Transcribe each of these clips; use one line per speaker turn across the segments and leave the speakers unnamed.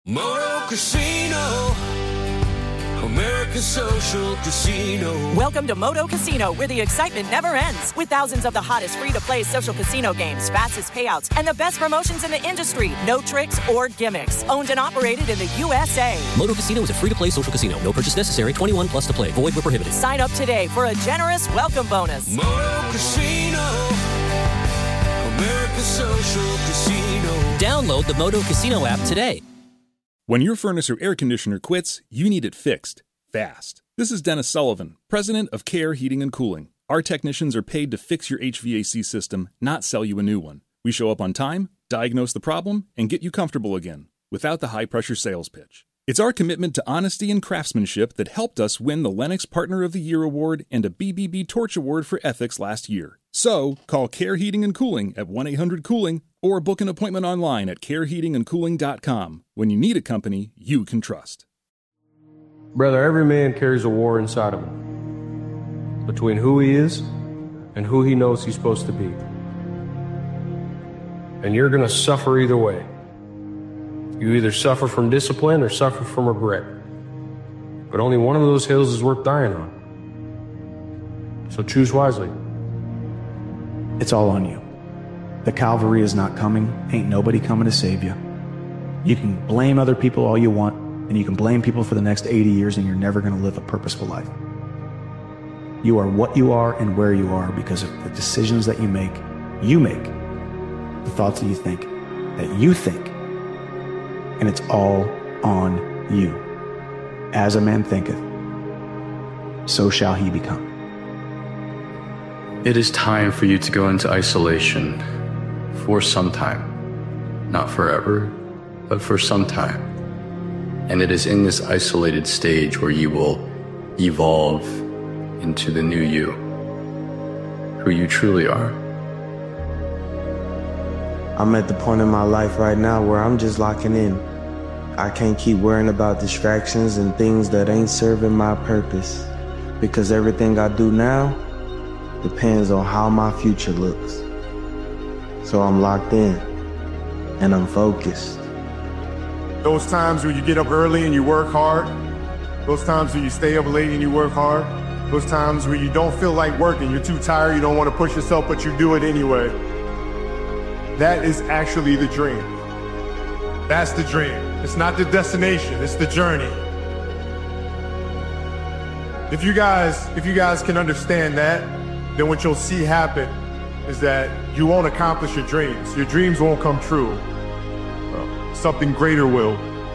Moto Casino, America's Social Casino.
Welcome to Moto Casino, where the excitement never ends. With thousands of the hottest free-to-play social casino games, fastest payouts, and the best promotions in the industry. No tricks or gimmicks. Owned and operated in the USA.
Moto Casino is a free-to-play social casino. No purchase necessary. 21 plus to play. Void where prohibited.
Sign up today for a generous welcome bonus.
Moto Casino, America's Social Casino.
Download the Moto Casino app today.
When your furnace or air conditioner quits, you need it fixed, fast. This is Dennis Sullivan, president of Care Heating and Cooling. Our technicians are paid to fix your HVAC system, not sell you a new one. We show up on time, diagnose the problem, and get you comfortable again, without the high-pressure sales pitch. It's our commitment to honesty and craftsmanship that helped us win the Lennox Partner of the Year Award and a BBB Torch Award for Ethics last year. So, call Care Heating and Cooling at 1-800-COOLING or book an appointment online at careheatingandcooling.com. When you need a company you can trust.
Brother, every man carries a war inside of him, between who he is and who he knows he's supposed to be. And you're going to suffer either way. You either suffer from discipline or suffer from regret. But only one of those hills is worth dying on. So choose wisely.
It's all on you. The cavalry is not coming. Ain't nobody coming to save you. You can blame other people all you want, and you can blame people for the next 80 years, and you're never going to live a purposeful life. You are what you are and where you are because of the decisions that you make, the thoughts that you think, and it's all on you. As a man thinketh, so shall he become.
It is time for you to go into isolation for some time. Not forever, but for some time. And it is in this isolated stage where you will evolve into the new you, who you truly are.
I'm at the point in my life right now where I'm just locking in. I can't keep worrying about distractions and things that ain't serving my purpose, because everything I do now depends on how my future looks. So I'm locked in and I'm focused.
Those times where you get up early and you work hard, those times where you stay up late and you work hard, those times where you don't feel like working, you're too tired, you don't want to push yourself, but you do it anyway. That is actually the dream. That's the dream. It's not the destination, it's the journey. If you guys can understand that, then what you'll see happen is that you won't accomplish your dreams. Your dreams won't come true. Something greater will.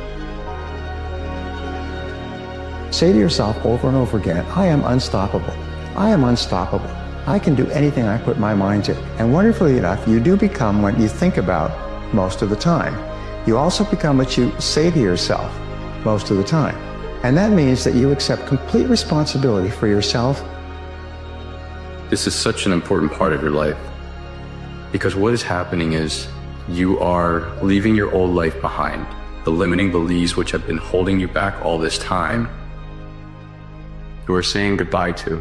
Say to yourself over and over again, I am unstoppable. I am unstoppable. I can do anything I put my mind to. And wonderfully enough, you do become what you think about most of the time. You also become what you say to yourself most of the time. And that means that you accept complete responsibility for yourself.
This is such an important part of your life, because what is happening is you are leaving your old life behind. The limiting beliefs which have been holding you back all this time, you are saying goodbye to.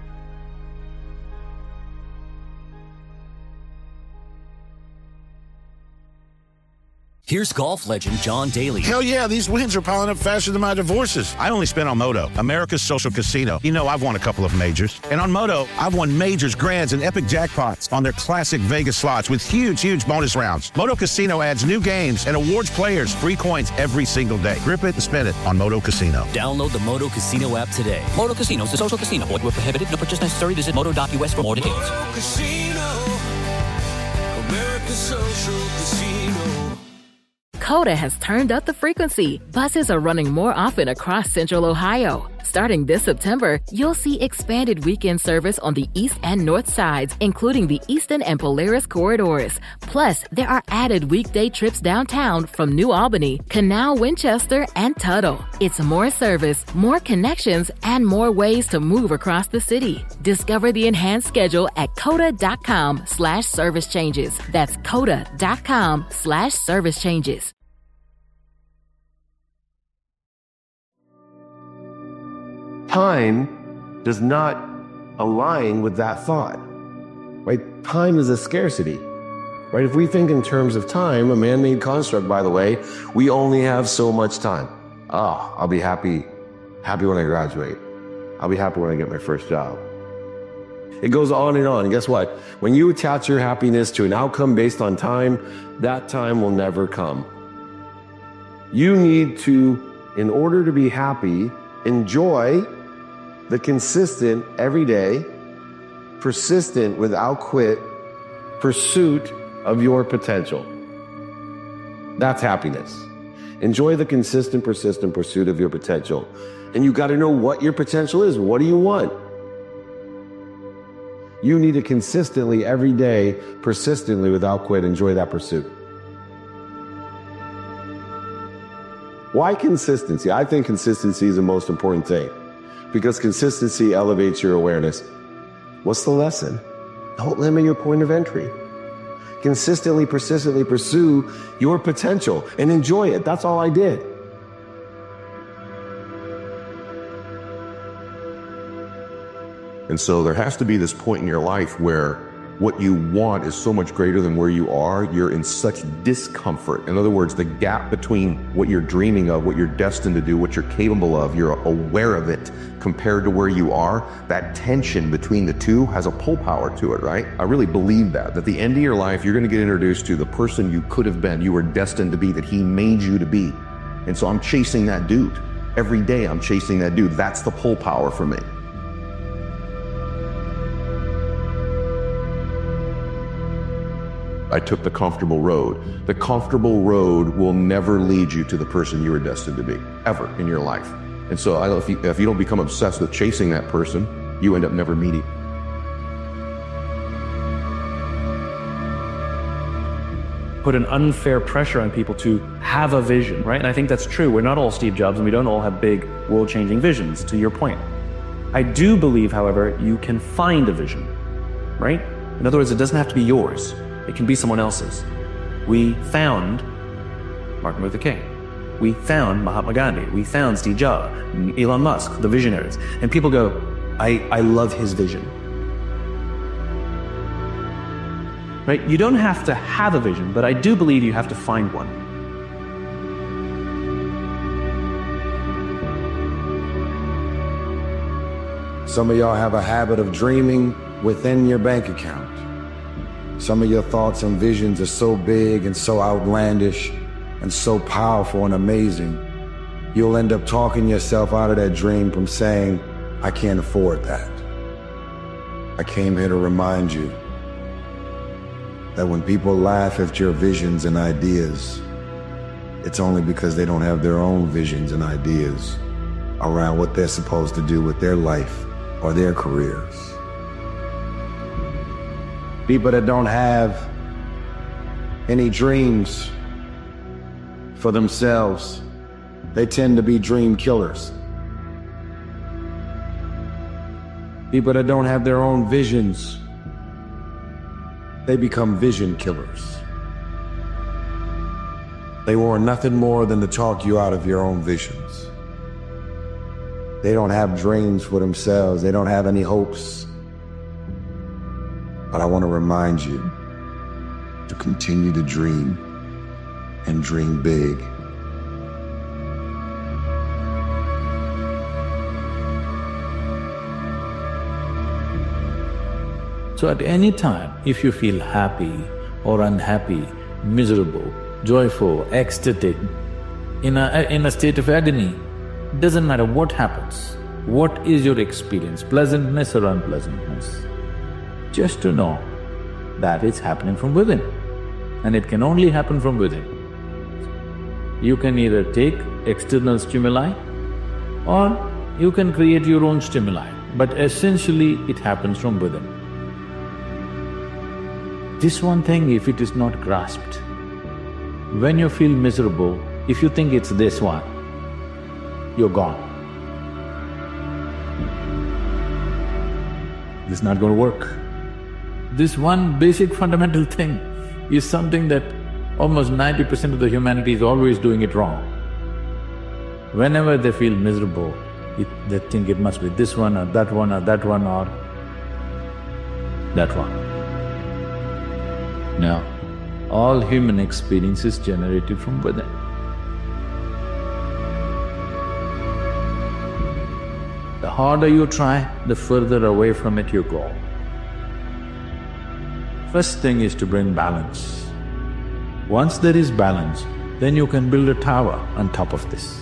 Here's golf legend John Daly.
Hell yeah, these wins are piling up faster than my divorces. I only spent on Moto, America's Social Casino. You know, I've won a couple of majors. And on Moto, I've won majors, grands, and epic jackpots on their classic Vegas slots with huge bonus rounds. Moto Casino adds new games and awards players free coins every single day. Grip it and spin it on Moto Casino.
Download the Moto Casino app today. Moto Casino is a social casino. Void where prohibited. No purchase necessary. Visit moto.us for more details.
Moto Casino, America's Social Casino.
Coda has turned up the frequency. Buses are running more often across Central Ohio. Starting this September, you'll see expanded weekend service on the east and north sides, including the Eastern and Polaris corridors. Plus, there are added weekday trips downtown from New Albany, Canal, Winchester, and Tuttle. It's more service, more connections, and more ways to move across the city. Discover the enhanced schedule at coda.com/service changes. That's coda.com/service changes.
Time does not align with that thought, right? Time is a scarcity.
right? If we think in terms of time, a man-made construct, by the way, we only have so much time. I'll be happy when I graduate. I'll be happy when I get my first job. It goes on and on. And guess what? When you attach your happiness to an outcome based on time, that time will never come. You need to, in order to be happy, enjoy the consistent, everyday, persistent, without quit pursuit of your potential. That's happiness. Enjoy the consistent, persistent pursuit of your potential. And you got to know what your potential is. What do you want? You need to consistently, every day, persistently, without quit, enjoy that pursuit. Why consistency? I think consistency is the most important thing because consistency elevates your awareness. What's the lesson? Don't limit your point of entry. Consistently, persistently pursue your potential and enjoy it. That's all I did.
And so there has to be this point in your life where what you want is so much greater than where you are. You're in such discomfort. In other words, the gap between what you're dreaming of, what you're destined to do, what you're capable of, you're aware of it compared to where you are. That tension between the two has a pull power to it, right? I really believe that at the end of your life, you're going to get introduced to the person you could have been, you were destined to be, that he made you to be. And so I'm chasing that dude. Every day I'm chasing that dude. That's the pull power for me. I took the comfortable road. The comfortable road will never lead you to the person you were destined to be, ever in your life. And so if you don't become obsessed with chasing that person, you end up never meeting.
Put an unfair pressure on people to have a vision, right? And I think that's true. We're not all Steve Jobs and we don't all have big world-changing visions, to your point. I do believe, however, you can find a vision, right? In other words, it doesn't have to be yours. It can be someone else's. We found Martin Luther King. We found Mahatma Gandhi. We found Steve Jobs, Elon Musk, the visionaries. And people go, I love his vision. Right? You don't have to have a vision, but I do believe you have to find one.
Some of y'all have a habit of dreaming within your bank account. Some of your thoughts and visions are so big and so outlandish and so powerful and amazing, you'll end up talking yourself out of that dream from saying, I can't afford that. I came here to remind you that when people laugh at your visions and ideas, it's only because they don't have their own visions and ideas around what they're supposed to do with their life or their careers. People that don't have any dreams for themselves, they tend to be dream killers. People that don't have their own visions, they become vision killers. They want nothing more than to talk you out of your own visions. They don't have dreams for themselves. They don't have any hopes. But I want to remind you to continue to dream and dream big.
So at any time, if you feel happy or unhappy, miserable, joyful, ecstatic, in a state of agony, doesn't matter what happens, what is your experience, pleasantness or unpleasantness, just to know that it's happening from within, and it can only happen from within. You can either take external stimuli or you can create your own stimuli, but essentially it happens from within. This one thing, if it is not grasped, when you feel miserable, if you think it's this one, you're gone. This is not going to work. This one basic fundamental thing is something that almost 90% of the humanity is always doing it wrong. Whenever they feel miserable, they think it must be this one or that one or that one or that one. No, All human experience is generated from within. The harder you try, the further away from it you go. First thing is to bring balance. Once there is balance, then you can build a tower on top of this.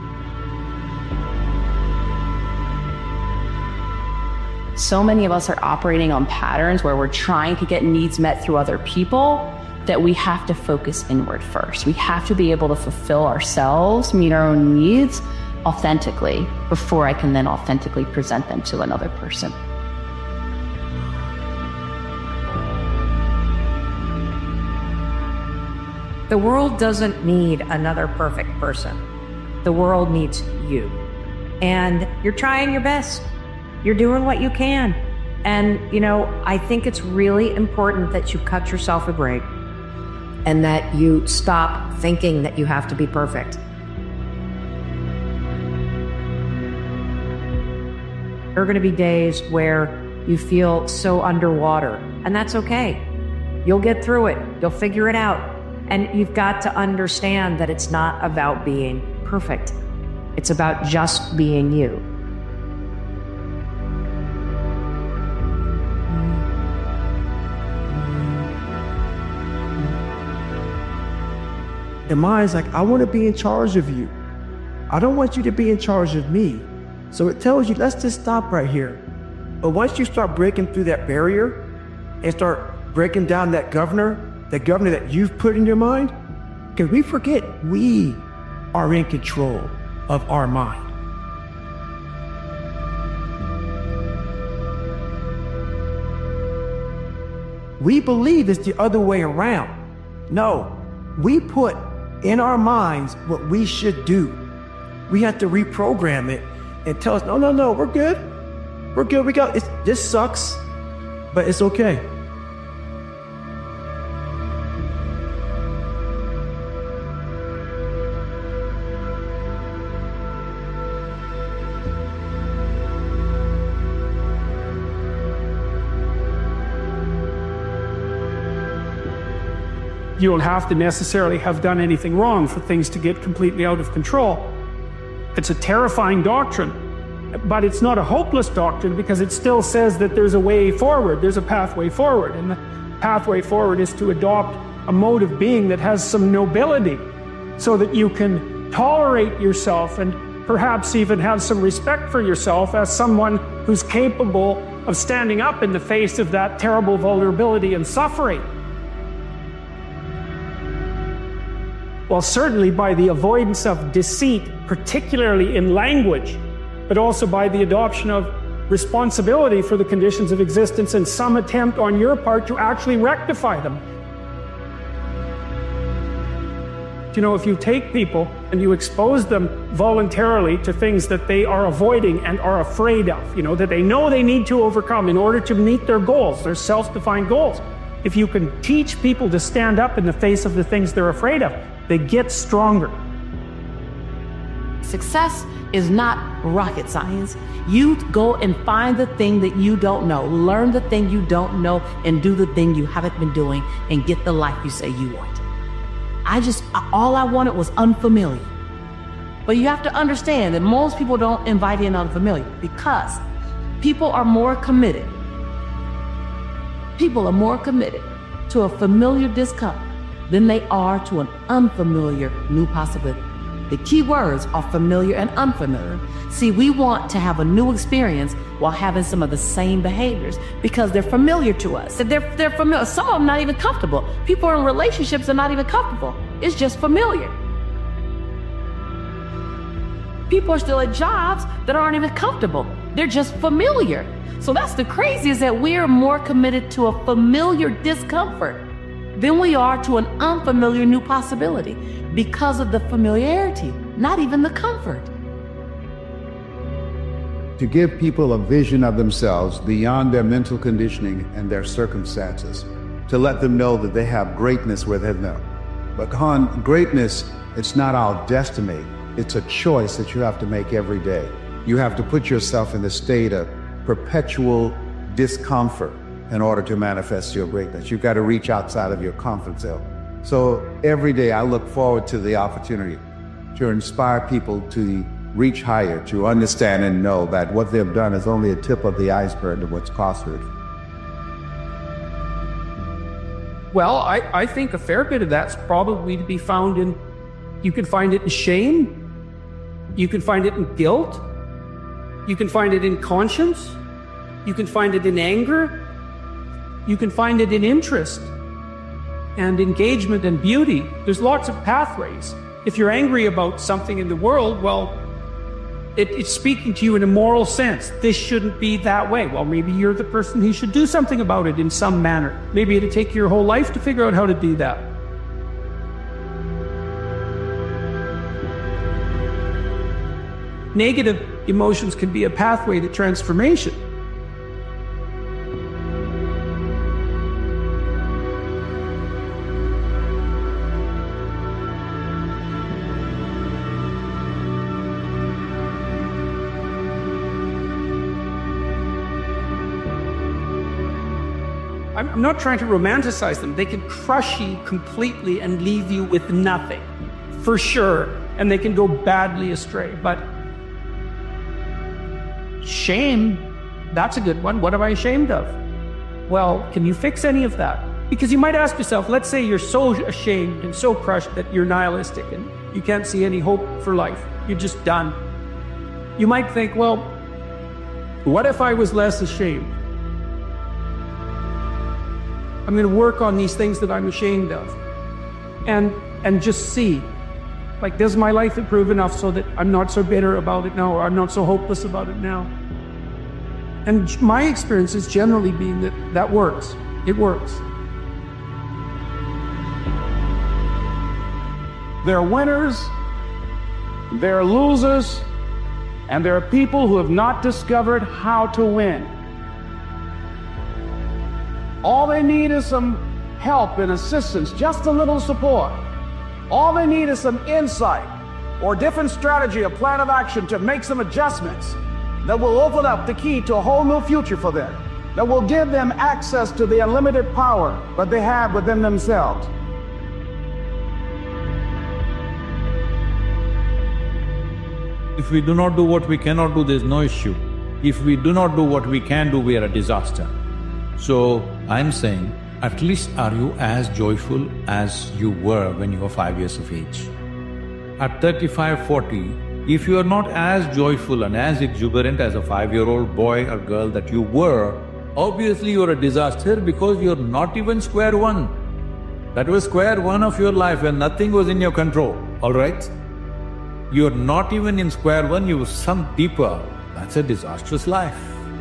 So many of us are operating on patterns where we're trying to get needs met through other people that we have to focus inward first. We have to be able to fulfill ourselves, meet our own needs authentically before I can then authentically present them to another person.
The world doesn't need another perfect person. The world needs you. And you're trying your best. You're doing what you can. And, I think it's really important that you cut yourself a break and that you stop thinking that you have to be perfect. There are going to be days where you feel so underwater, and that's okay. You'll get through it. You'll figure it out. And you've got to understand that it's not about being perfect. It's about just being you.
And mine's like, I want to be in charge of you. I don't want you to be in charge of me. So it tells you, let's just stop right here. But once you start breaking through that barrier and start breaking down that governor that you've put in your mind, because we forget we are in control of our mind. We believe it's the other way around. No, we put in our minds what we should do. We have to reprogram it and tell us, no, we're good. We're good, this sucks, but it's okay.
You don't have to necessarily have done anything wrong for things to get completely out of control. It's a terrifying doctrine, but it's not a hopeless doctrine because it still says that there's a way forward, there's a pathway forward, and the pathway forward is to adopt a mode of being that has some nobility so that you can tolerate yourself and perhaps even have some respect for yourself as someone who's capable of standing up in the face of that terrible vulnerability and suffering. Well, certainly by the avoidance of deceit, particularly in language, but also by the adoption of responsibility for the conditions of existence and some attempt on your part to actually rectify them. If you take people and you expose them voluntarily to things that they are avoiding and are afraid of, that they know they need to overcome in order to meet their goals, their self-defined goals. If you can teach people to stand up in the face of the things they're afraid of, they get stronger.
Success is not rocket science. You go and find the thing that you don't know, learn the thing you don't know, and do the thing you haven't been doing, and get the life you say you want. All I wanted was unfamiliar. But you have to understand that most people don't invite in unfamiliar because people are more committed. People are more committed to a familiar discomfort than they are to an unfamiliar new possibility. The key words are familiar and unfamiliar. See, we want to have a new experience while having some of the same behaviors because they're familiar to us. They're familiar. Some of them not even comfortable. People in relationships are not even comfortable. It's just familiar. People are still at jobs that aren't even comfortable. They're just familiar. So that's the craziest, that we're more committed to a familiar discomfort than we are to an unfamiliar new possibility because of the familiarity, not even the comfort.
To give people a vision of themselves beyond their mental conditioning and their circumstances, to let them know that they have greatness within them. But Khan, greatness, it's not our destiny. It's a choice that you have to make every day. You have to put yourself in the state of perpetual discomfort in order to manifest your greatness. You've got to reach outside of your comfort zone. So every day I look forward to the opportunity to inspire people to reach higher, to understand and know that what they've done is only a tip of the iceberg of what's possible.
Well, I think a fair bit of that's probably to be found in, you can find it in shame, you can find it in guilt, you can find it in conscience, you can find it in anger, you can find it in interest and engagement and beauty. There's lots of pathways. If you're angry about something in the world, well, it's speaking to you in a moral sense. This shouldn't be that way. Well, maybe you're the person who should do something about it in some manner. Maybe it'll take your whole life to figure out how to do that. Negative emotions can be a pathway to transformation. I'm not trying to romanticize them. They can crush you completely and leave you with nothing, for sure. And they can go badly astray. But shame, that's a good one. What am I ashamed of? Well, can you fix any of that? Because you might ask yourself, let's say you're so ashamed and so crushed that you're nihilistic and you can't see any hope for life. You're just done. You might think, well, what if I was less ashamed? I'm going to work on these things that I'm ashamed of and just see, like, does my life improve enough so that I'm not so bitter about it now, or I'm not so hopeless about it now? And my experience is generally being that works. It works.
There are winners, there are losers, and there are people who have not discovered how to win. All they need is some help and assistance, just a little support. All they need is some insight or different strategy, a plan of action to make some adjustments that will open up the key to a whole new future for them, that will give them access to the unlimited power that they have within themselves.
If we do not do what we cannot do, there's no issue. If we do not do what we can do, we are a disaster. So, I'm saying, at least are you as joyful as you were when you were 5 years of age? At 35, 40, if you are not as joyful and as exuberant as a 5-year-old boy or girl that you were, obviously you're a disaster because you're not even square one. That was square one of your life when nothing was in your control, all right? You're not even in square one, you've sunk deeper. That's a disastrous life.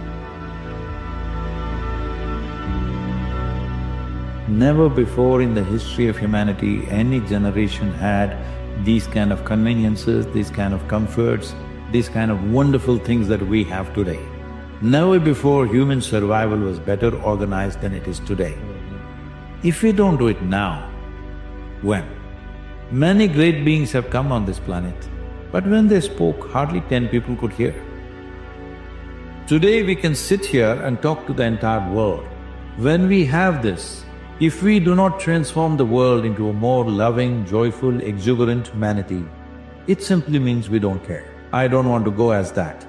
Never before in the history of humanity, any generation had these kind of conveniences, these kind of comforts, these kind of wonderful things that we have today. Never before human survival was better organized than it is today. If we don't do it now, when? Many great beings have come on this planet, but when they spoke, hardly 10 people could hear. Today we can sit here and talk to the entire world. When we have this, if we do not transform the world into a more loving, joyful, exuberant humanity, it simply means we don't care. I don't want to go as that.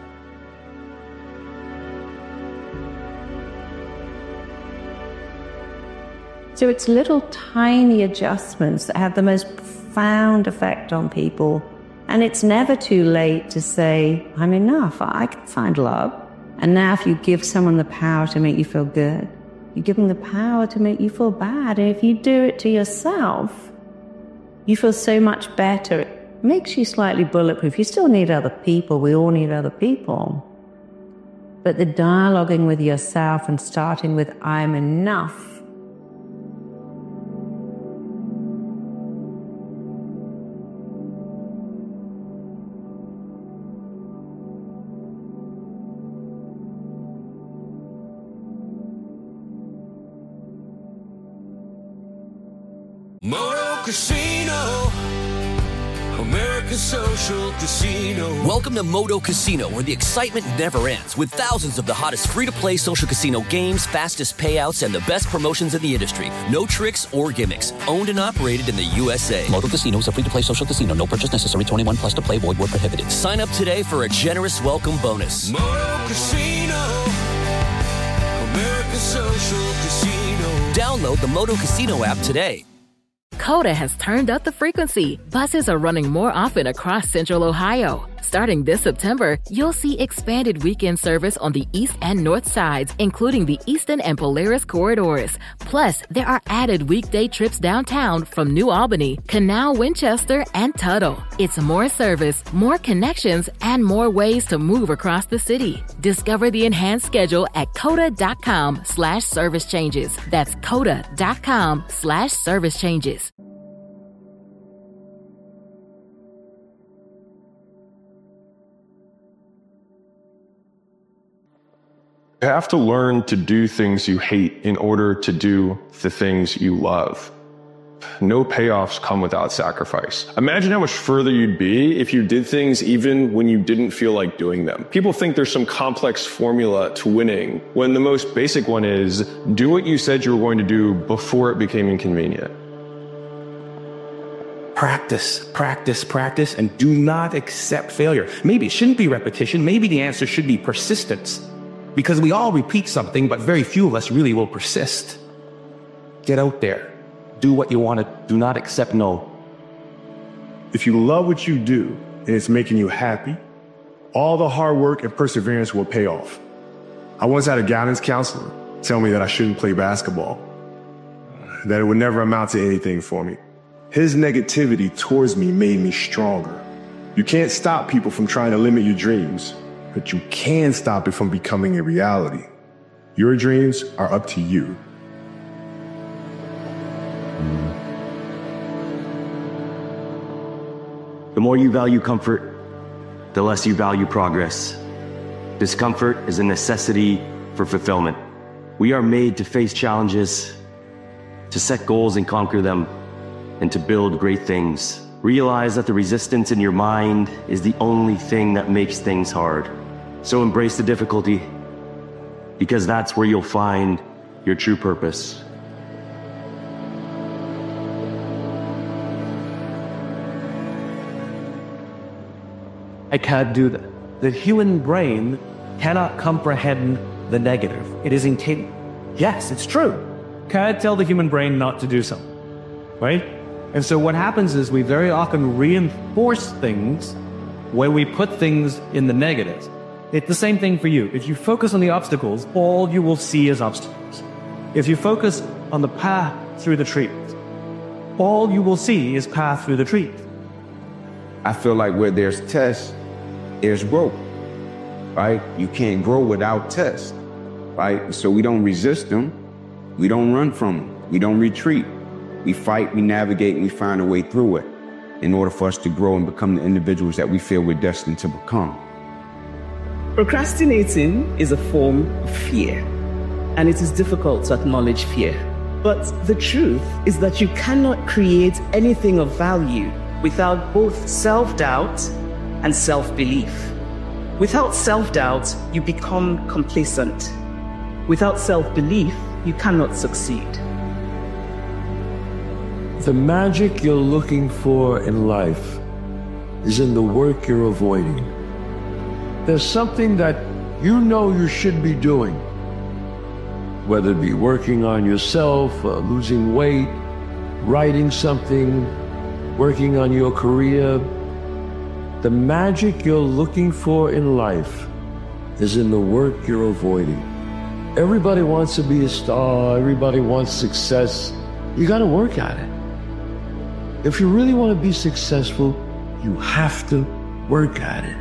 So it's little tiny adjustments that have the most profound effect on people. And it's never too late to say, I'm enough, I can find love. And now if you give someone the power to make you feel good, you give them the power to make you feel bad. And if you do it to yourself, you feel so much better. It makes you slightly bulletproof. You still need other people. We all need other people. But the dialoguing with yourself and starting with, I'm enough,
Moto Casino, America's America's Social Casino.
Welcome to Moto Casino, where the excitement never ends, with thousands of the hottest free-to-play social casino games, fastest payouts, and the best promotions in the industry. No tricks or gimmicks. Owned and operated in the USA.
Moto Casino is a free-to-play social casino. No purchase necessary. 21 plus to play. Void where prohibited.
Sign up today for a generous welcome bonus.
Moto Casino. America's Social Casino.
Download the Moto Casino app today.
Coda has turned up the frequency. Buses are running more often across Central Ohio. Starting this September, you'll see expanded weekend service on the east and north sides, including the Eastern and Polaris corridors. Plus, there are added weekday trips downtown from New Albany, Canal, Winchester, and Tuttle. It's more service, more connections, and more ways to move across the city. Discover the enhanced schedule at coda.com/service changes. That's coda.com/service changes.
You have to learn to do things you hate in order to do the things you love. No payoffs come without sacrifice. Imagine how much further you'd be if you did things even when you didn't feel like doing them. People think there's some complex formula to winning, when the most basic one is do what you said you were going to do before it became inconvenient.
Practice, practice, practice, and do not accept failure. Maybe it shouldn't be repetition. Maybe the answer should be persistence. Because we all repeat something, but very few of us really will persist. Get out there. Do what you want to. Do not accept no.
If you love what you do and it's making you happy, all the hard work and perseverance will pay off. I once had a guidance counselor tell me that I shouldn't play basketball, that it would never amount to anything for me. His negativity towards me made me stronger. You can't stop people from trying to limit your dreams, but you can stop it from becoming a reality. Your dreams are up to you.
The more you value comfort, the less you value progress. Discomfort is a necessity for fulfillment. We are made to face challenges, to set goals and conquer them, and to build great things. Realize that the resistance in your mind is the only thing that makes things hard. So embrace the difficulty, because that's where you'll find your true purpose.
I can't do that. The human brain cannot comprehend the negative. It is intended. Yes, it's true. Can't tell the human brain not to do something, right? And so what happens is we very often reinforce things when we put things in the negatives. It's the same thing for you. If you focus on the obstacles, all you will see is obstacles. If you focus on the path through the trees, all you will see is path through the trees.
I feel like where there's tests, there's growth, right? You can't grow without tests, right? So we don't resist them. We don't run from them. We don't retreat. We fight, we navigate, and we find a way through it in order for us to grow and become the individuals that we feel we're destined to become.
Procrastinating is a form of fear, and it is difficult to acknowledge fear. But the truth is that you cannot create anything of value without both self-doubt and self-belief. Without self-doubt, you become complacent. Without self-belief, you cannot succeed.
The magic you're looking for in life is in the work you're avoiding. There's something that you know you should be doing, whether it be working on yourself, losing weight, writing something, working on your career. The magic you're looking for in life is in the work you're avoiding. Everybody wants to be a star, everybody wants success. You gotta work at it. If you really want to be successful, you have to work at it.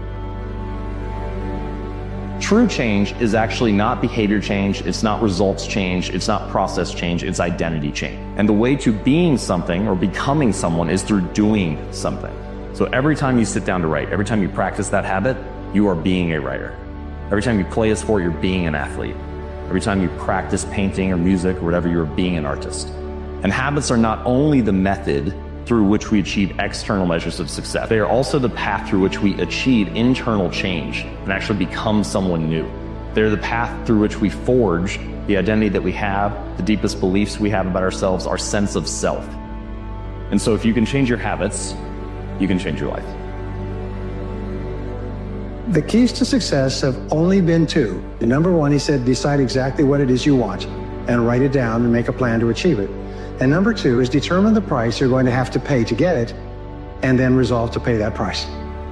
True change is actually not behavior change, it's not results change, it's not process change, it's identity change. And the way to being something or becoming someone is through doing something. So every time you sit down to write, every time you practice that habit, you are being a writer. Every time you play a sport, you're being an athlete. Every time you practice painting or music or whatever, you're being an artist. And habits are not only the method, through which we achieve external measures of success. They are also the path through which we achieve internal change and actually become someone new. They're the path through which we forge the identity that we have, the deepest beliefs we have about ourselves, our sense of self. And so if you can change your habits, you can change your life.
The keys to success have only been two. Number one, he said, decide exactly what it is you want and write it down and make a plan to achieve it. And number two is determine the price you're going to have to pay to get it and then resolve to pay that price.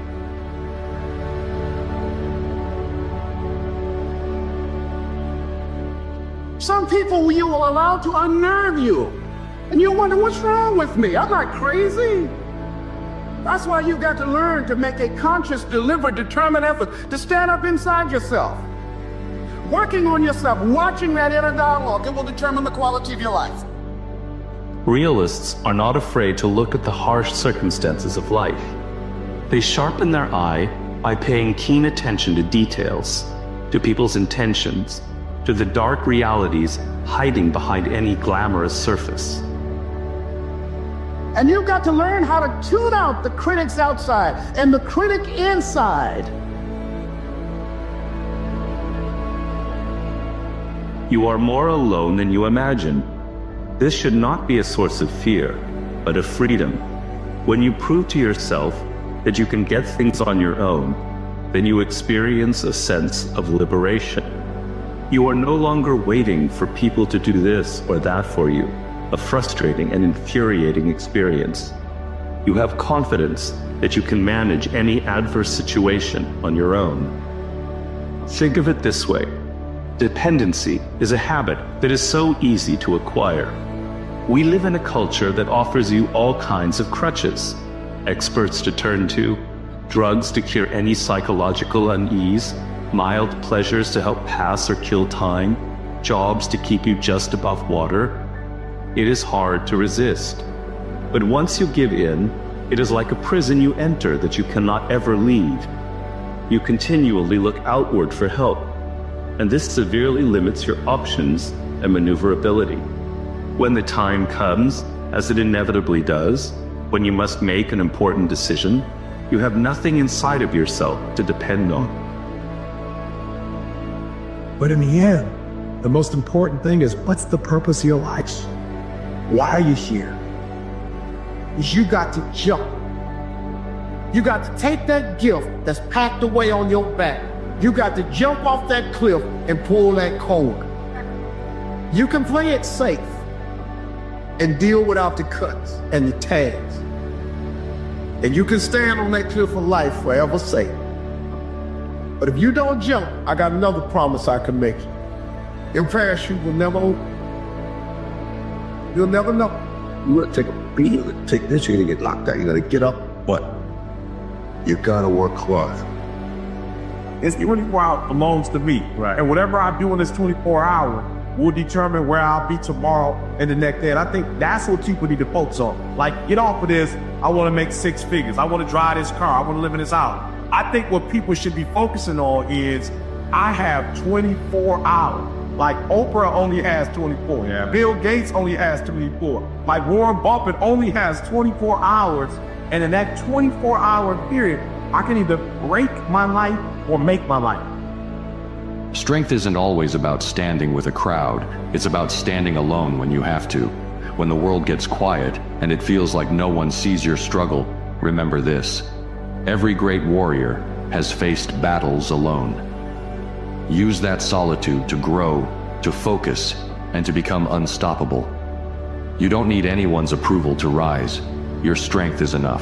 Some people you will allow to unnerve you, and you wonder, what's wrong with me? I'm not crazy. That's why you've got to learn to make a conscious, deliberate, determined effort to stand up inside yourself. Working on yourself, watching that inner dialogue, it will determine the quality of your life.
Realists are not afraid to look at the harsh circumstances of life. They sharpen their eye by paying keen attention to details, to people's intentions, to the dark realities hiding behind any glamorous surface.
And you've got to learn how to tune out the critics outside and the critic inside.
You are more alone than you imagine. This should not be a source of fear, but of freedom. When you prove to yourself that you can get things on your own, then you experience a sense of liberation. You are no longer waiting for people to do this or that for you, a frustrating and infuriating experience. You have confidence that you can manage any adverse situation on your own. Think of it this way. Dependency is a habit that is so easy to acquire. We live in a culture that offers you all kinds of crutches, experts to turn to, drugs to cure any psychological unease, mild pleasures to help pass or kill time, jobs to keep you just above water. It is hard to resist. But once you give in, it is like a prison you enter that you cannot ever leave. You continually look outward for help, and this severely limits your options and maneuverability. When the time comes, as it inevitably does, when you must make an important decision, you have nothing inside of yourself to depend on.
But in the end, the most important thing is, what's the purpose of your life? Why are you here?
Is you got to jump. You got to take that gift that's packed away on your back. You got to jump off that cliff and pull that cord. You can play it safe and deal without the cuts and the tags. And you can stand on that cliff of life forever safe. But if you don't jump, I got another promise I can make you. Your parachute will never open. You'll never know.
You gotta take a beat, you gotta take this, you're gonna get locked out, you gotta get up. What? You gotta work hard.
It's 24 hours belongs to me. Right. And whatever I do in this 24 hours will determine where I'll be tomorrow and the next day. And I think that's what people need to focus on. Like, get off of this, I want to make 6 figures. I want to drive this car. I want to live in this house. I think what people should be focusing on is, I have 24 hours. Like Oprah only has 24. Yeah. Bill Gates only has 24. Like Warren Buffett only has 24 hours. And in that 24-hour period, I can either break my life or make my life.
Strength isn't always about standing with a crowd. It's about standing alone when you have to. When the world gets quiet and it feels like no one sees your struggle, remember this. Every great warrior has faced battles alone. Use that solitude to grow, to focus, and to become unstoppable. You don't need anyone's approval to rise. Your strength is enough.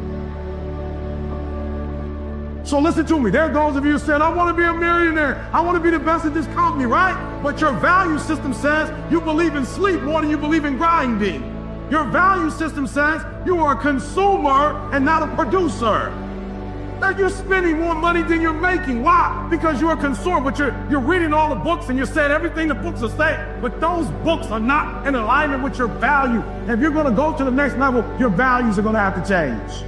So listen to me. There are those of you who said, I want to be a millionaire. I want to be the best at this company, right? But your value system says you believe in sleep more than you believe in grinding. Your value system says you are a consumer and not a producer. That you're spending more money than you're making. Why? Because you're a consumer, but you're reading all the books and you're saying everything the books are saying, but those books are not in alignment with your value. If you're going to go to the next level, your values are going to have to change.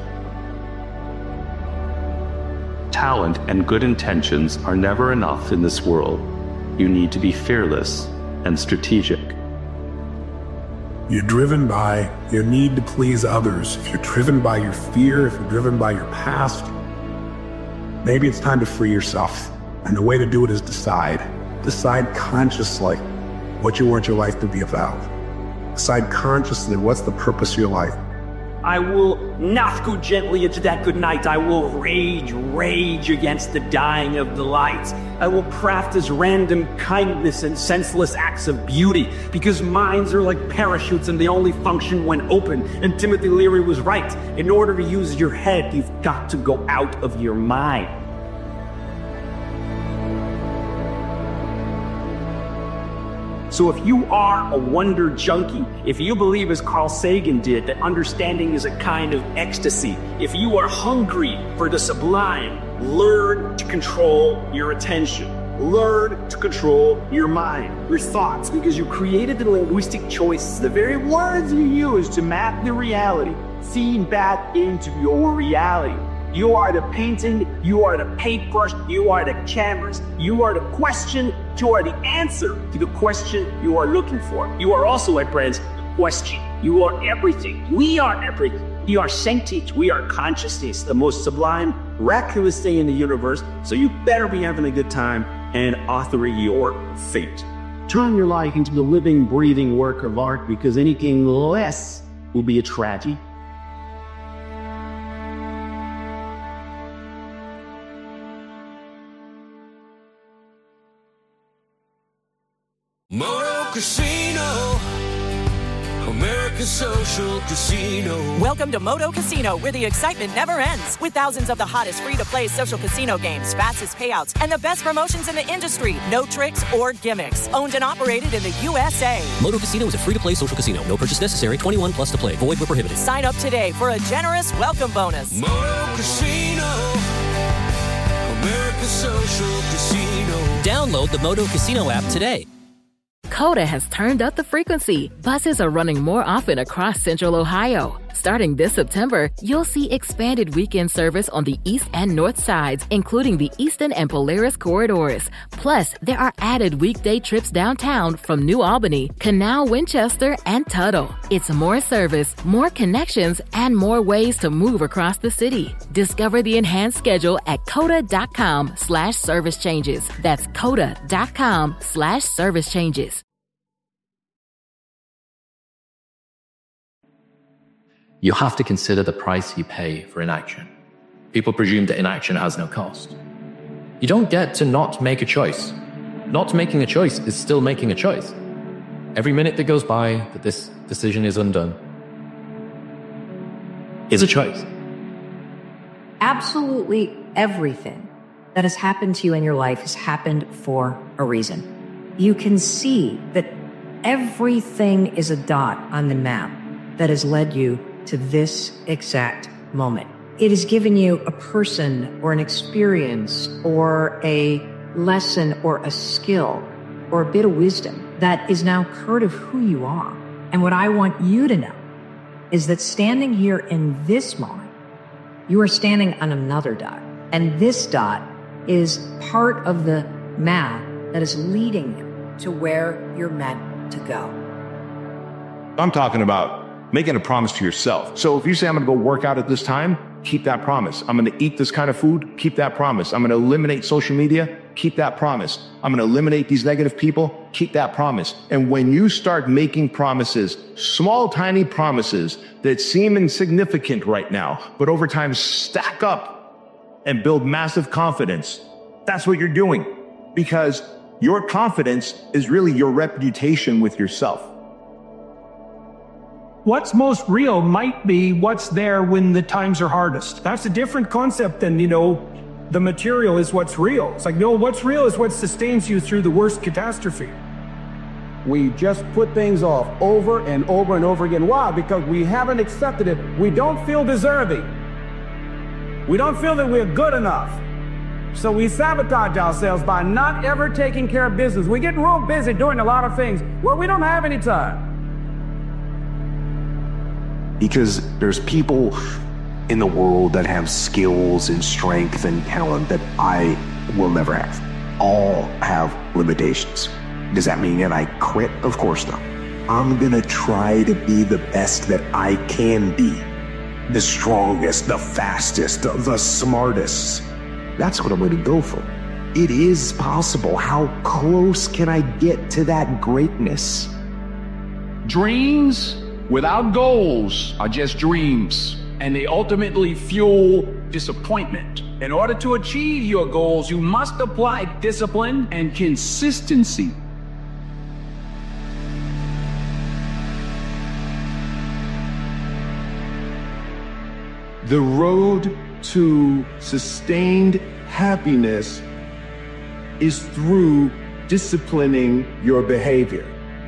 Talent and good intentions are never enough in this world. You need to be fearless and strategic.
you're driven by your need to please others, if you're driven by your fear, if you're driven by your past, maybe it's time to free yourself. And the way to do it is decide. Decide consciously what you want your life to be about. Decide consciously what's the purpose of your life.
I will not go gently into that good night. I will rage against the dying of the light. I will practice random kindness and senseless acts of beauty, because minds are like parachutes and they only function when open. And Timothy Leary was right. In order to use your head, you've got to go out of your mind. So if you are a wonder junkie, if you believe as Carl Sagan did, that understanding is a kind of ecstasy, if you are hungry for the sublime, learn to control your attention. Learn to control your mind, your thoughts, because you created the linguistic choices, the very words you use to map the reality, feed back into your reality. You are the painting, you are the paintbrush, you are the canvas, you are the question, you are the answer to the question you are looking for. You are also, my friends, the question. You are everything. We are everything. We are sentient. We are consciousness, the most sublime, miraculous thing in the universe. So you better be having a good time and authoring your fate. Turn your life into the living, breathing work of art, because anything less will be a tragedy.
Moto Casino, America's social casino.
Welcome to Moto Casino, where the excitement never ends. With thousands of the hottest free-to-play social casino games, fastest payouts, and the best promotions in the industry. No tricks or gimmicks. Owned and operated in the USA.
Moto Casino is a free-to-play social casino. No purchase necessary. 21 plus to play. Void where prohibited.
Sign up today for a generous welcome bonus.
Moto Casino, America's social casino.
Download the Moto Casino app today.
Coda has turned up the frequency. Buses are running more often across Central Ohio. Starting this September, you'll see expanded weekend service on the east and north sides, including the Eastern and Polaris corridors. Plus, there are added weekday trips downtown from New Albany, Canal, Winchester, and Tuttle. It's more service, more connections, and more ways to move across the city. Discover the enhanced schedule at coda.com/service changes. That's coda.com/service changes.
You have to consider the price you pay for inaction. People presume that inaction has no cost. You don't get to not make a choice. Not making a choice is still making a choice. Every minute that goes by that this decision is undone is a choice.
Absolutely everything that has happened to you in your life has happened for a reason. You can see that everything is a dot on the map that has led you to this exact moment. It has given you a person or an experience or a lesson or a skill or a bit of wisdom that is now part of who you are. And what I want you to know is that standing here in this moment, you are standing on another dot. And this dot is part of the map that is leading you to where you're meant to go.
I'm talking about making a promise to yourself. So if you say, I'm going to go work out at this time, keep that promise. I'm going to eat this kind of food, keep that promise. I'm going to eliminate social media, keep that promise. I'm going to eliminate these negative people, keep that promise. And when you start making promises, small, tiny promises that seem insignificant right now, but over time stack up and build massive confidence, that's what you're doing. Because your confidence is really your reputation with yourself.
What's most real might be what's there when the times are hardest. That's a different concept than, the material is what's real. It's like, no, what's real is what sustains you through the worst catastrophe.
We just put things off over and over and over again. Why? Because we haven't accepted it. We don't feel deserving. We don't feel that we're good enough. So we sabotage ourselves by not ever taking care of business. We get real busy doing a lot of things where we don't have any time.
Because there's people in the world that have skills and strength and talent that I will never have. All have limitations. Does that mean that I quit? Of course not. I'm gonna try to be the best that I can be. The strongest, the fastest, the smartest. That's what I'm gonna go for. It is possible. How close can I get to that greatness?
Dreams without goals are just dreams, and they ultimately fuel disappointment. In order to achieve your goals, you must apply discipline and consistency.
The road to sustained happiness is through disciplining your behavior.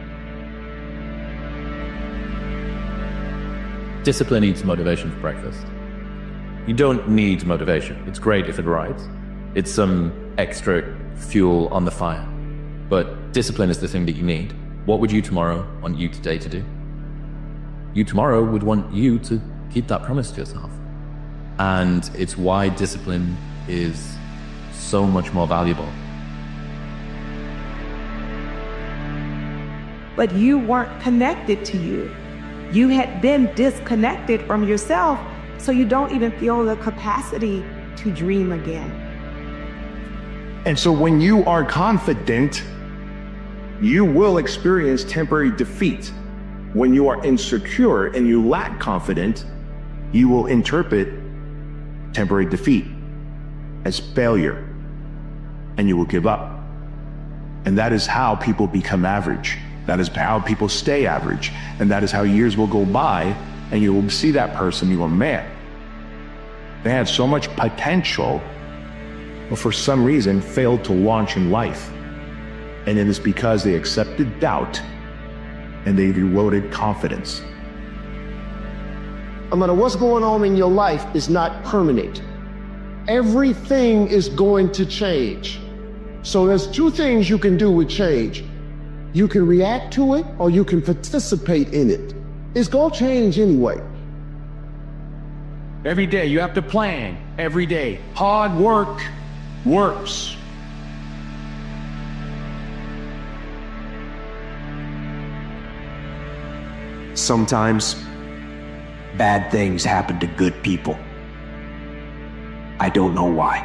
Discipline eats motivation for breakfast. You don't need motivation. It's great if it arrives. It's some extra fuel on the fire. But discipline is the thing that you need. What would you tomorrow want you today to do? You tomorrow would want you to keep that promise to yourself. And it's why discipline is so much more valuable.
But you weren't connected to you. You had been disconnected from yourself, so you don't even feel the capacity to dream again.
And so when you are confident, you will experience temporary defeat. When you are insecure and you lack confidence, you will interpret temporary defeat as failure, and you will give up. And that is how people become average. That is how people stay average. And that is how years will go by, and you will see that person, you go, man, they had so much potential, but for some reason failed to launch in life. And it is because they accepted doubt and they eroded confidence.
No matter what's going on in your life is not permanent. Everything is going to change. So there's two things you can do with change. You can react to it or you can participate in it. It's gonna change anyway.
Every day you have to plan. Every day. Hard work works.
Sometimes bad things happen to good people. I don't know why.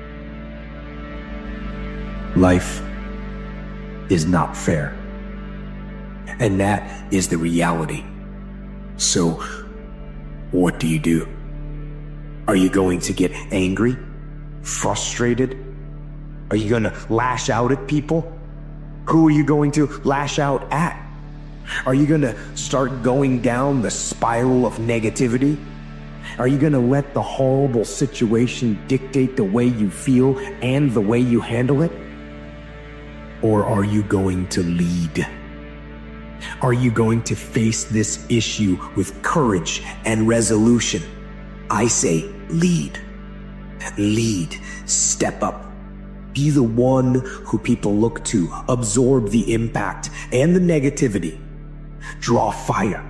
Life is not fair. And that is the reality. So, what do? Are you going to get angry? Frustrated? Are you going to lash out at people? Who are you going to lash out at? Are you going to start going down the spiral of negativity? Are you going to let the horrible situation dictate the way you feel and the way you handle it? Or are you going to lead? Are you going to face this issue with courage and resolution? I say lead. Lead. Step up. Be the one who people look to. Absorb the impact and the negativity. Draw fire.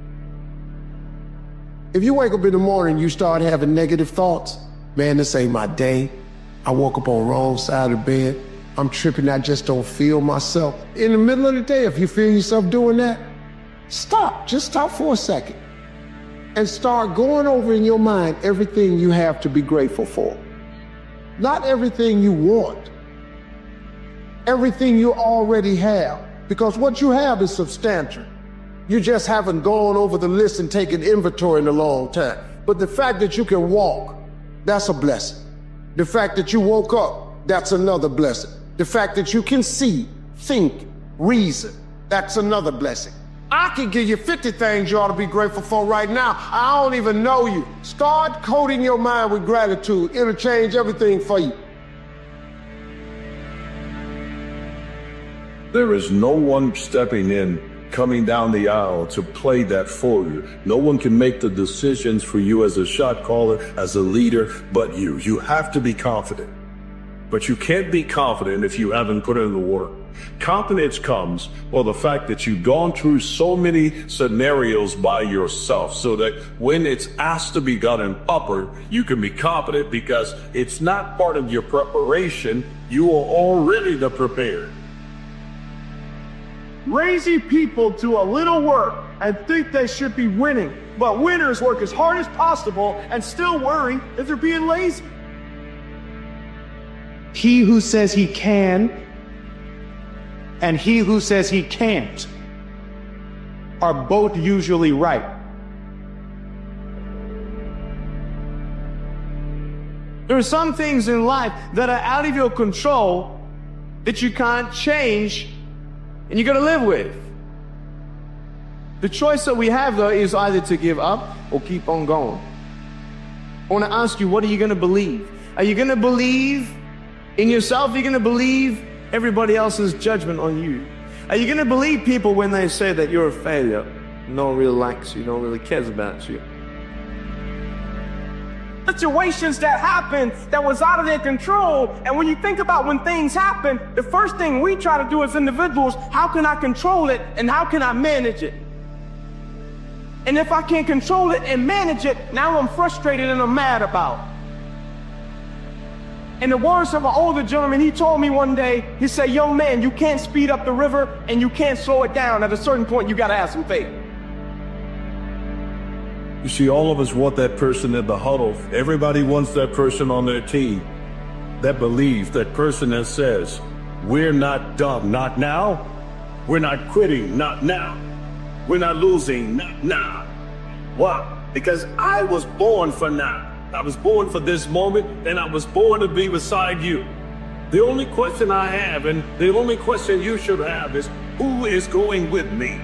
If you wake up in the morning, you start having negative thoughts. Man, this ain't my day. I woke up on the wrong side of the bed. I'm tripping, I just don't feel myself. In the middle of the day, if you feel yourself doing that, stop. Just stop for a second. And start going over in your mind everything you have to be grateful for. Not everything you want. Everything you already have. Because what you have is substantial. You just haven't gone over the list and taken inventory in a long time. But the fact that you can walk, that's a blessing. The fact that you woke up, that's another blessing. The fact that you can see, think, reason, that's another blessing. I can give you 50 things you ought to be grateful for right now. I don't even know you. Start coating your mind with gratitude. It'll change everything for you.
There is no one stepping in, coming down the aisle to play that for you. No one can make the decisions for you as a shot caller, as a leader, but you. You have to be confident. But you can't be confident if you haven't put in the work. Confidence comes for the fact that you've gone through so many scenarios by yourself, so that when it's asked to be gotten upward, you can be confident because it's not part of your preparation. You are already prepared.
lazy people do a little work and think they should be winning, but winners work as hard as possible and still worry if they're being lazy. He who says he can and he who says he can't are both usually right. There are some things in life that are out of your control that you can't change and you gotta live with. The choice that we have, though, is either to give up or keep on going. I want to ask you, what are you going to believe? Are you going to believe in yourself? Are you going to believe everybody else's judgment on you? Are you going to believe people when they say that you're a failure? No one really likes you, no one really cares about you. Situations that happened that was out of their control. And when you think about when things happen, the first thing we try to do as individuals, how can I control it and how can I manage it? And if I can't control it and manage it, now I'm frustrated and I'm mad about it. In the words of an older gentleman, he told me one day, he said, young man, you can't speed up the river and you can't slow it down. At a certain point, you gotta have some faith.
You see, all of us want that person in the huddle. Everybody wants that person on their team. That believes, that person that says, we're not done, not now. We're not quitting, not now. We're not losing, not now. Why? Because I was born for now. I was born for this moment, and I was born to be beside you. The only question I have, and the only question you should have, is who is going with me?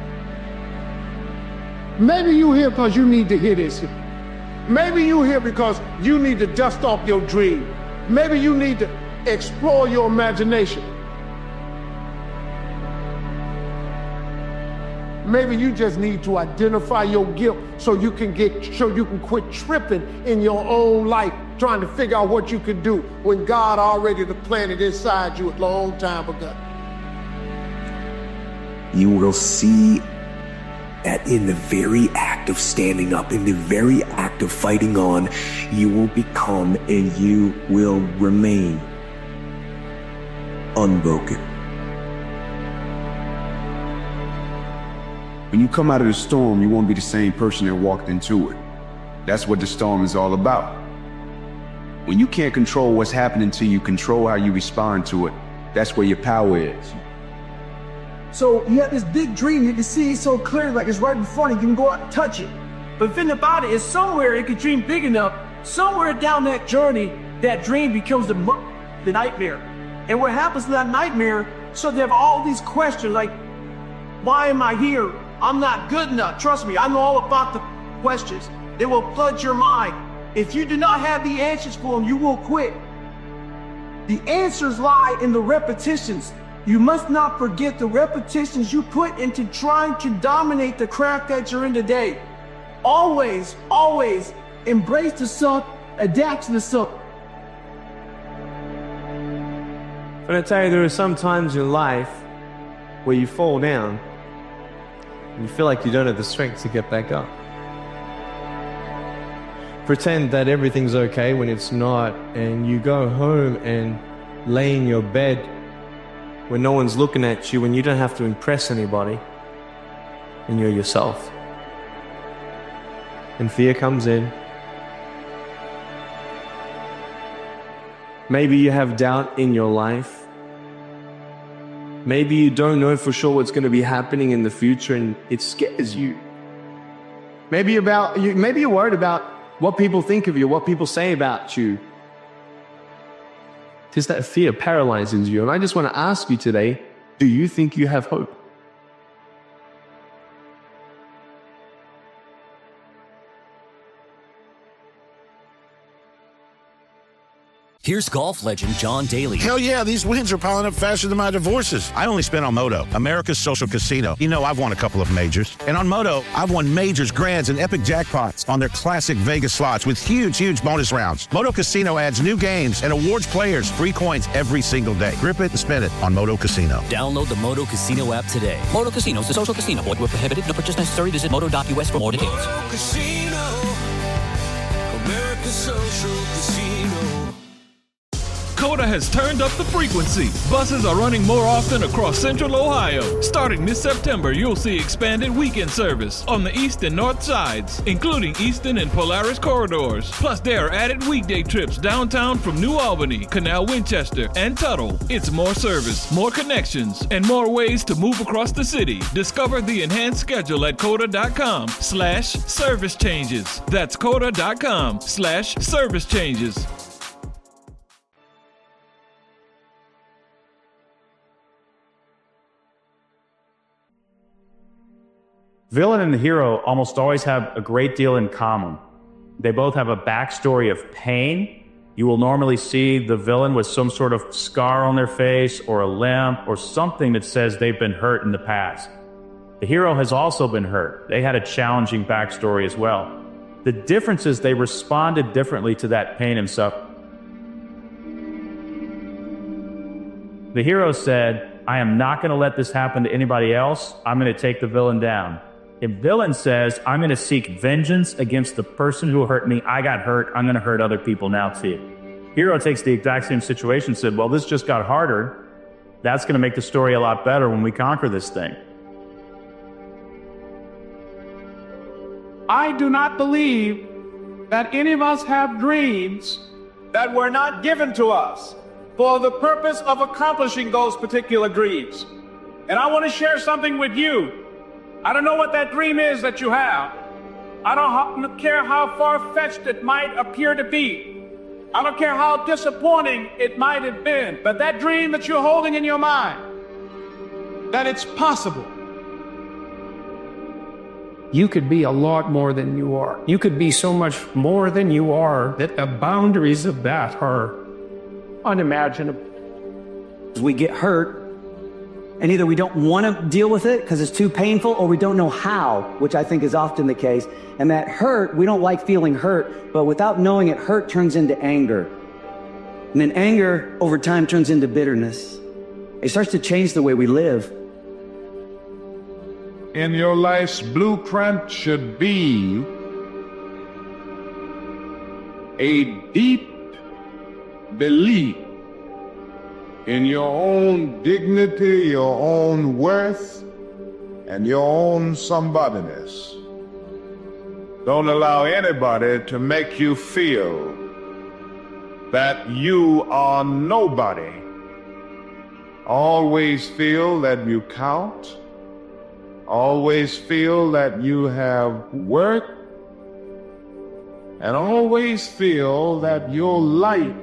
Maybe you're here because you need to hear this. Maybe you're here because you need to dust off your dream. Maybe you need to explore your imagination. Maybe you just need to identify your guilt so you can quit tripping in your own life, trying to figure out what you can do when God already planted inside you a long time ago.
You will see that in the very act of standing up, in the very act of fighting on, you will become and you will remain unbroken.
When you come out of the storm, you won't be the same person that walked into it. That's what the storm is all about. When you can't control what's happening to you, control how you respond to it. That's where your power is.
So you have this big dream, you can see it so clearly, like it's right in front of you, you can go out and touch it. But the thing about it is somewhere it could dream big enough, somewhere down that journey, that dream becomes the nightmare. And what happens to that nightmare, so they have all these questions like, why am I here? I'm not good enough. Trust me, I know all about the questions. They will flood your mind. If you do not have the answers for them, you will quit. The answers lie in the repetitions. You must not forget the repetitions you put into trying to dominate the craft that you're in today. Always, always embrace the suck, adapt to the suck. But I tell you, there are some times in life where you fall down and you feel like you don't have the strength to get back up. Pretend that everything's okay when it's not, and you go home and lay in your bed when no one's looking at you, when you don't have to impress anybody, and you're yourself. And fear comes in. Maybe you have doubt in your life. Maybe you don't know for sure what's going to be happening in the future and it scares you. Maybe you're worried about what people think of you, what people say about you. Because that fear paralyzes you. And I just want to ask you today, do you think you have hope?
Here's golf legend John Daly.
Hell yeah, these wins are piling up faster than my divorces. I only spent on Moto, America's social casino. You know, I've won a couple of majors. And on Moto, I've won majors, grands, and epic jackpots on their classic Vegas slots with huge, huge bonus rounds. Moto Casino adds new games and awards players free coins every single day. Grip it and spin it on Moto Casino.
Download the Moto Casino app today. Moto Casino is a social casino. Void where prohibited. No purchase necessary. Visit moto.us for more details.
Moto Casino, America's social casino.
COTA has turned up the frequency. Buses are running more often across Central Ohio. Starting this September, you'll see expanded weekend service on the east and north sides, including Eastern and Polaris corridors. Plus, there are added weekday trips downtown from New Albany, Canal Winchester, and Tuttle. It's more service, more connections, and more ways to move across the city. Discover the enhanced schedule at COTA.com/service changes. That's COTA.com/service changes.
Villain and the hero almost always have a great deal in common. They both have a backstory of pain. You will normally see the villain with some sort of scar on their face or a limp or something that says they've been hurt in the past. The hero has also been hurt. They had a challenging backstory as well. The difference is they responded differently to that pain and suffering. The hero said, I am not going to let this happen to anybody else. I'm going to take the villain down. The villain says, I'm going to seek vengeance against the person who hurt me. I got hurt. I'm going to hurt other people now too. Hero takes the exact same situation and said, well, this just got harder. That's going to make the story a lot better when we conquer this thing.
I do not believe that any of us have dreams that were not given to us for the purpose of accomplishing those particular dreams. And I want to share something with you. I don't know what that dream is that you have. I don't care how far-fetched it might appear to be. I don't care how disappointing it might have been. But that dream that you're holding in your mind, that it's possible.
You could be a lot more than you are. You could be so much more than you are that the boundaries of that are unimaginable.
We get hurt, and either we don't want to deal with it because it's too painful, or we don't know how, which I think is often the case. And that hurt, we don't like feeling hurt, but without knowing it, hurt turns into anger. And then anger over time turns into bitterness. It starts to change the way we live.
In your life's blueprint should be a deep belief in your own dignity, your own worth, and your own somebodyness. Don't allow anybody to make you feel that you are nobody. Always feel that you count. Always feel that you have worth. And always feel that your light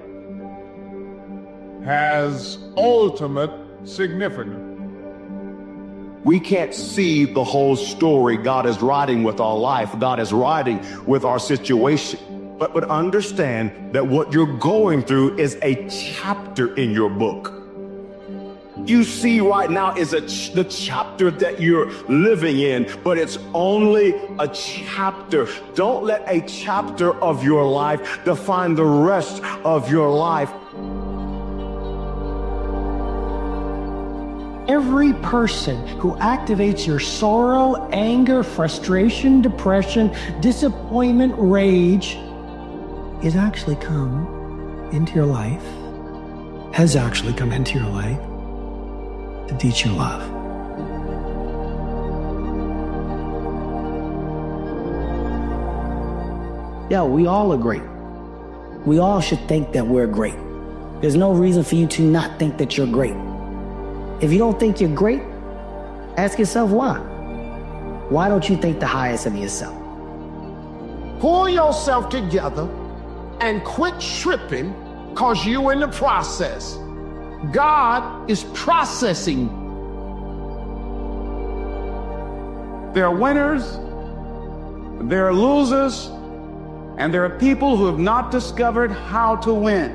has ultimate significance.
We can't see the whole story. God is riding with our life. God is riding with our situation. But understand that what you're going through is a chapter in your book. You see right now is the chapter that you're living in, but it's only a chapter. Don't let a chapter of your life define the rest of your life.
Every person who activates your sorrow, anger, frustration, depression, disappointment, rage is actually come into your life, has actually come into your life to teach you love.
Yeah, we all are great. We all should think that we're great. There's no reason for you to not think that you're great. If you don't think you're great, ask yourself why. Why don't you think the highest of yourself?
Pull yourself together and quit tripping because you're in the process. God is processing.
There are winners, there are losers, and there are people who have not discovered how to win.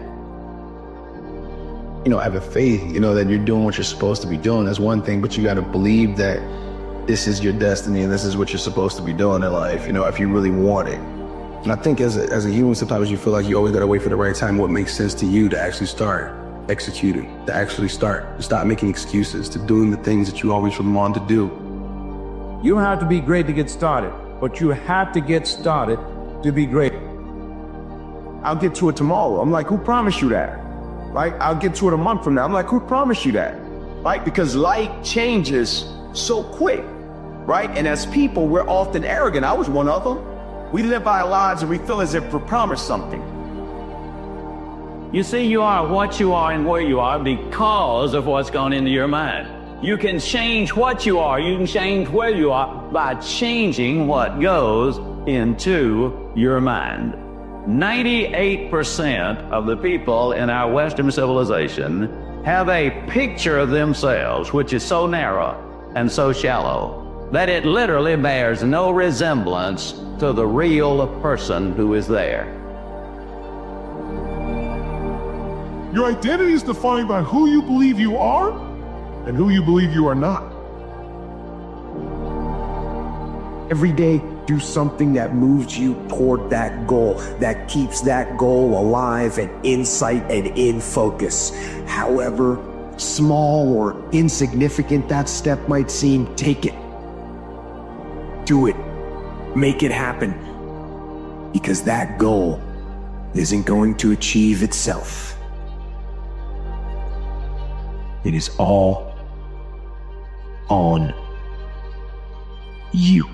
Have a faith, that you're doing what you're supposed to be doing. That's one thing, but you got to believe that this is your destiny and this is what you're supposed to be doing in life, if you really want it. And I think as a human, sometimes you feel like you always got to wait for the right time, what makes sense to you to actually start executing, to actually stop making excuses, to doing the things that you always really wanted to do.
You don't have to be great to get started, but you have to get started to be great.
I'll get to it tomorrow. I'm like, who promised you that?
right? I'll get to it a month from now. I'm like, who promised you that? Right? Because life changes so quick, right? And as people, we're often arrogant. I was one of them. We live our lives and we feel as if we're promised something.
You see, you are what you are and where you are because of what's gone into your mind. You can change what you are, you can change where you are by changing what goes into your mind. 98% of the people in our Western civilization have a picture of themselves which is so narrow and so shallow that it literally bears no resemblance to the real person who is there.
Your identity is defined by who you believe you are and who you believe you are not.
Every day, do something that moves you toward that goal, that keeps that goal alive and in sight and in focus. However small or insignificant that step might seem, take it. Do it. Make it happen. Because that goal isn't going to achieve itself. It is all on you.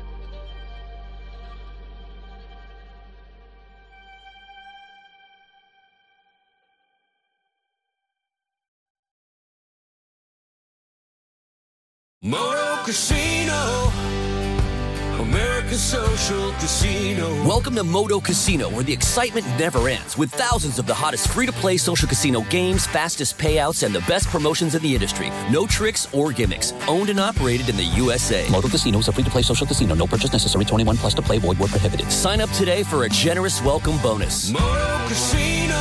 Moto Casino, America's Social Casino.
Welcome to Moto Casino, where the excitement never ends, with thousands of the hottest free-to-play social casino games, fastest payouts, and the best promotions in the industry. No tricks or gimmicks. Owned and operated in the USA.
Moto Casino is a free-to-play social casino. No purchase necessary. 21 plus to play. Void where prohibited.
Sign up today for a generous welcome bonus.
Moto Casino,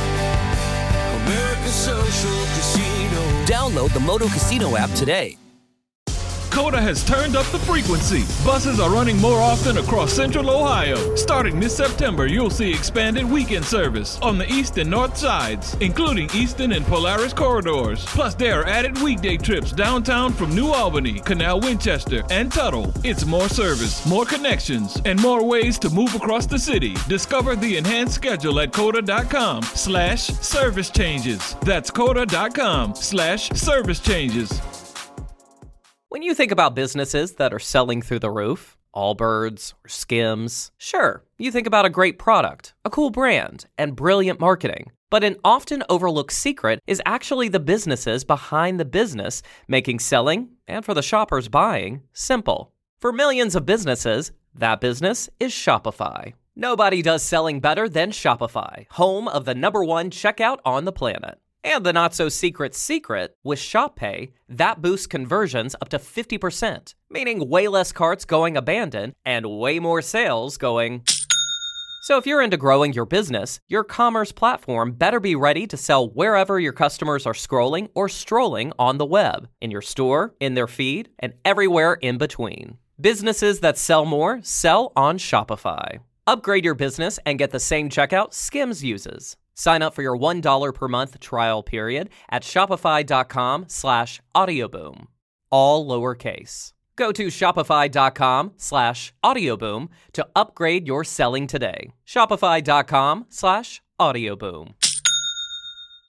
America's Social Casino.
Download the Moto Casino app today.
COTA has turned up the frequency. Buses are running more often across Central Ohio. Starting this September, you'll see expanded weekend service on the east and north sides, including Eastern and Polaris corridors. Plus, there are added weekday trips downtown from New Albany, Canal Winchester, and Tuttle. It's more service, more connections, and more ways to move across the city. Discover the enhanced schedule at COTA.com/service changes. That's COTA.com/service changes.
When you think about businesses that are selling through the roof, Allbirds or Skims, sure, you think about a great product, a cool brand, and brilliant marketing. But an often overlooked secret is actually the businesses behind the business, making selling, and for the shoppers buying, simple. For millions of businesses, that business is Shopify. Nobody does selling better than Shopify, home of the #1 checkout on the planet. And the not-so-secret secret, with Shop Pay, that boosts conversions up to 50%, meaning way less carts going abandoned and way more sales going... So if you're into growing your business, your commerce platform better be ready to sell wherever your customers are scrolling or strolling on the web, in your store, in their feed, and everywhere in between. Businesses that sell more sell on Shopify. Upgrade your business and get the same checkout Skims uses. Sign up for your $1 per month trial period at shopify.com/audioboom. All lowercase. Go to shopify.com/audioboom to upgrade your selling today. Shopify.com/audioboom.